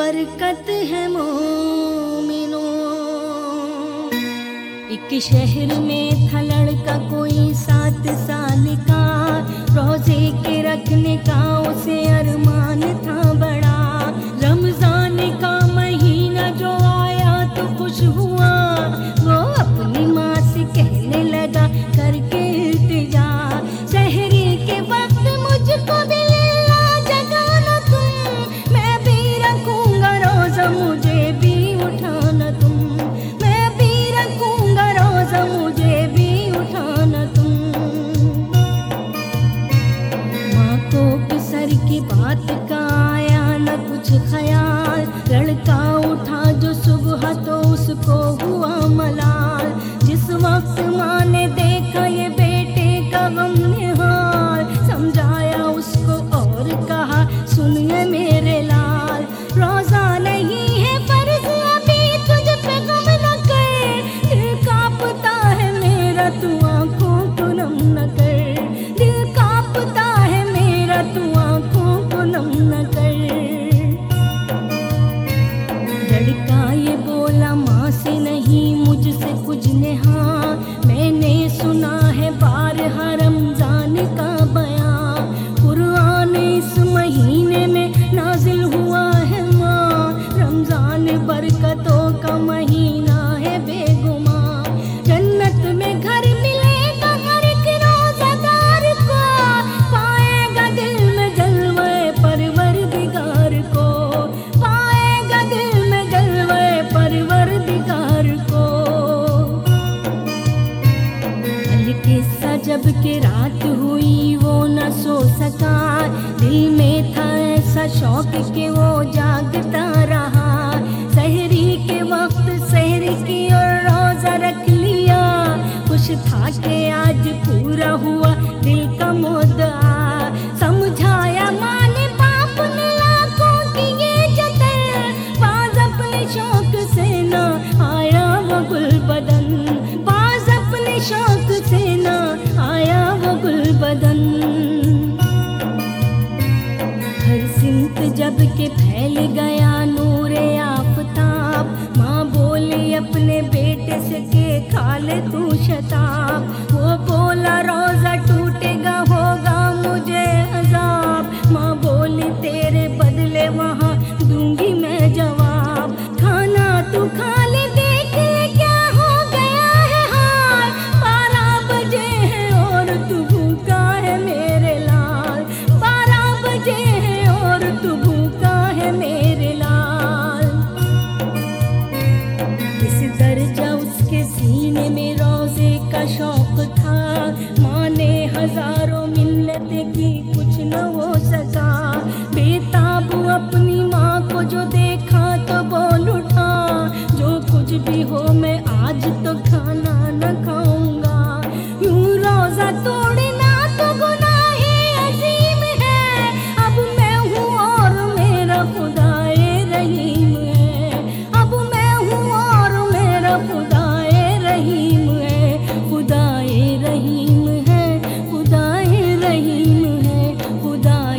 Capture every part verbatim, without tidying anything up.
बरकत है मोमिनो। एक शहर में था लड़का कोई सात साल का, रोजे के रखने का उसे अरमान था बड़ा। रमजान का महीना जो आया तो खुश हुआ, वो अपनी माँ से कहने लगा करके इल्तिजा, सहरी के वक्त मुझको भी लिल्ला जगाना तुम, मैं भी रखूंगा रोजा मुझे भी उठाना तुम, मैं भी रखूंगा रोजा मुझे भी उठाना तुम। माँ को किसर की बात का आया न कुछ ख्याल, लड़का उठा जो सुबह तो उसको हुआ मलाल। जिस वक्त माँ ने देखा ये बेटे का गम निहाल, समझाया उसको और कहा सुनिए मेरे लाल, रोजा नहीं है फर्ज अभी तुझ पे गम न कर, दिल कांपता है मेरा तू आंखों को नम न कर, दिल कांपता है मेरा तू आंखों को नम न कर। लड़का ये बोला माँ से नहीं मुझसे कुछ नेहा, मैंने सुना है बारहा रमजान का बयां, कुरान इस महीने में नाजिल हुआ है माँ, रमजान बरकतों का महीना है बेगुमां। जन्नत में घर मिलेगा हर एक रोज़ादार को, पाएगा दिल में जलवे परवरदिगार को, पाएगा दिल में जलवे परवरदिगार को। हल्के सा जब के रात हुई वो न सो सका, दिल में था ऐसा शौक कि वो जागता रहा। सहरी के वक्त सहरी की और रोजा रख लिया, खुश था कि आज पूरा हुआ दिल का मुद्दा। समझाया माँ ने बाप ने लाखों की ये जतन, बाज अपने शौक से ना आया वो गुल बदन, बाज अपने शौक से ना आया वो गुल बदन। हर सिमत जब के फैल गया नूरे आफताब, माँ बोली अपने बेटे से के खा ले तू शताब, वो बोला रोजा टूटेगा होगा मुझे अजाब, माँ बोली तेरे बदले वहाँ दूंगी मैं जवाब, खाना तू खा ले देख ले क्या हो गया है हाल, बारह बजे है और तू भूखा है मेरे लाल, बारह बजे है और तू भूखा है मेरे लाल। इस दर्जा उसके सीने में रोजे का शौक था, माँ ने हजारों मिन्नतें की कुछ न हो सका। बेताब अपनी माँ को जो देखा तो बोल उठा, जो कुछ भी हो मैं आज तो खाना न खाऊंगा। यूं रोजा तोड़ना तो गुनाहे अजीम है, अब मैं हूँ और मेरा खुदाए रहीम है, अब मैं हूँ और मेरा खुदाए रहीम है, खुदाए रहीम है, खुदाए रहीम है, खुदाए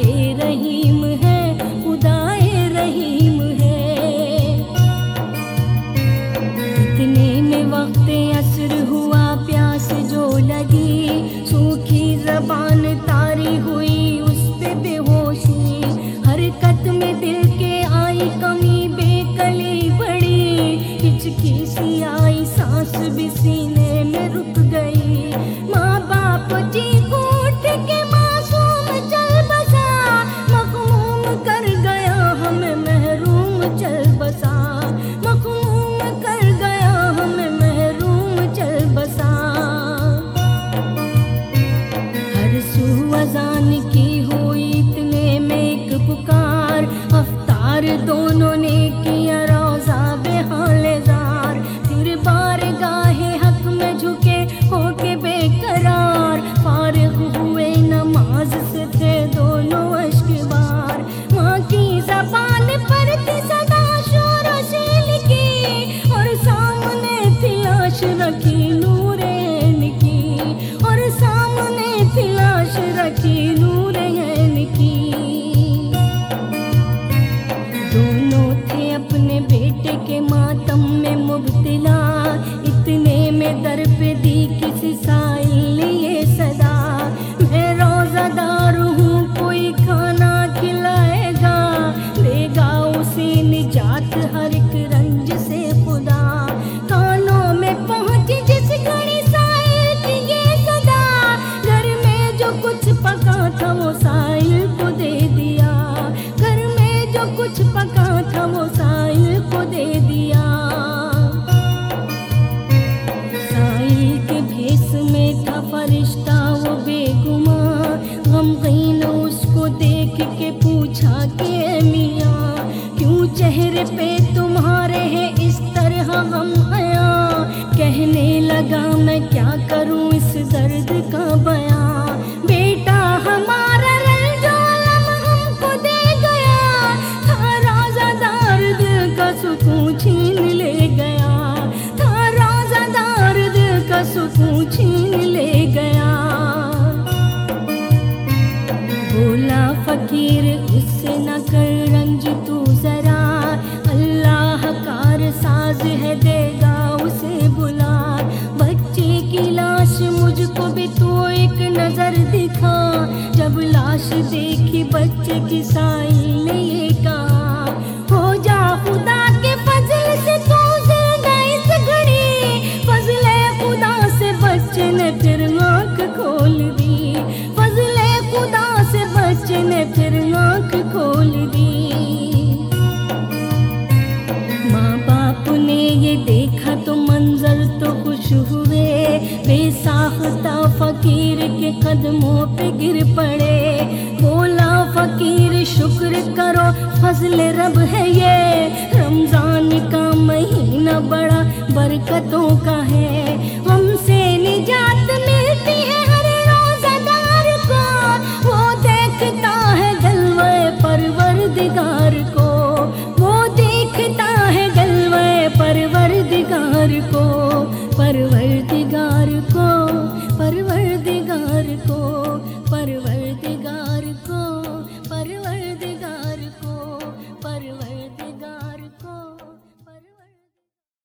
फकीर उससे न कर रंज तू जरा, अल्लाह कार साज है देगा उसे बुला। बच्चे की लाश मुझको भी तू एक नजर दिखा, जब लाश देखी बच्चे की साई ने ये कहा, हो जा खुदा के फजल से तू जिंदा इस घड़ी। फजले खुदा से बच्चे ने फिर आँख खोल दी, फजले खुदा से बच्चे ने फिर आँख खोल दी। माँ बाप ने ये देखा तो मंजर तो खुश हुए, बेसाख्ता फकीर के कदमों पे गिर पड़े। बोला फकीर शुक्र करो फजल रब है ये, रमजान का महीना बड़ा बरकतों का है। हमसे निजात मिलती है हर रोज़ादार को, वो देखता है गलवे परवरदिगार को, वो देखता है गलवे परवरदिगार को। परवरदिगार